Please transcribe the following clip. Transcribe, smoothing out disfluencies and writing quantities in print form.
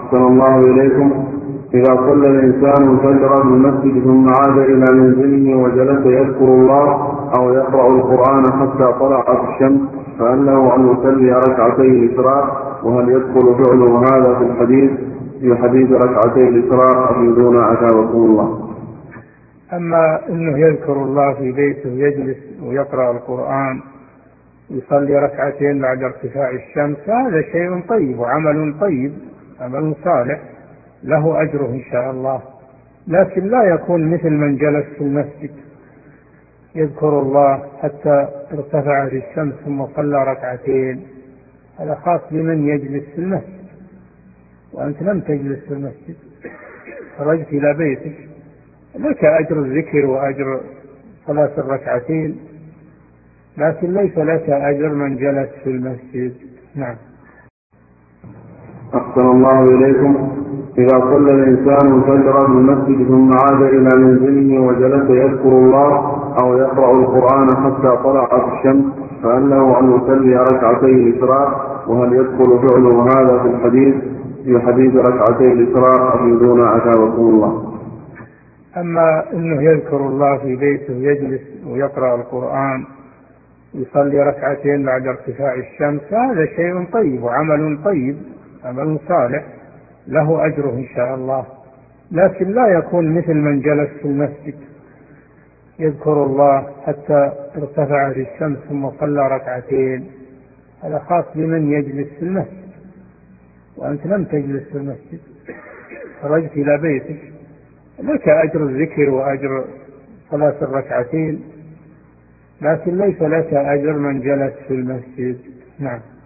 أحسن الله إليكم. إذا صلى الإنسان الفجر في المسجد ثم عاد إلى منزله وجلس يذكر الله أو يقرأ القرآن حتى طلعت الشمس، فهل له أن يصلي ركعتي الإسراء؟ وهل يدخل فعله هذا في حديث ركعتي الإسراء أفيدون أثابكم الله. أما أنه يذكر الله في بيته ويجلس ويقرأ القرآن يصلي ركعتين بعد ارتفاع الشمس، هذا شيء طيب وعمل طيب، عمل صالح له أجره إن شاء الله، لكن لا يكون مثل من جلس في المسجد يذكر الله حتى ارتفعت الشمس ثم صلى ركعتين. هذا خاص بمن يجلس في المسجد، وأنت لم تجلس في المسجد، خرجت إلى بيتك، لك أجر الذكر وأجر صلاة الركعتين، لكن ليس لك أجر من جلس في المسجد. نعم. أحسن الله إليكم. إذا صلى الإنسان الفجر في المسجد ثم عاد إلى منزله وجلس يذكر الله أو يقرأ القرآن حتى طلعت الشمس، فهل له أن يصلي ركعتي الإسراء؟ وهل يدخل فعله هذا في حديث ركعتي الإسراء أفيدون أثابكم الله. أما أنه يذكر الله في بيته ويجلس ويقرأ القرآن يصلي ركعتين بعد ارتفاع الشمس، هذا شيء طيب وعمل طيب، عمل صالح له أجره إن شاء الله، لكن لا يكون مثل من جلس في المسجد يذكر الله حتى ارتفعت الشمس ثم صلى ركعتين. هذا خاص بمن يجلس في المسجد، وأنت لم تجلس في المسجد، خرجت إلى بيتك، لك أجر الذكر وأجر صلاة الركعتين، لكن ليس لك أجر من جلس في المسجد. نعم.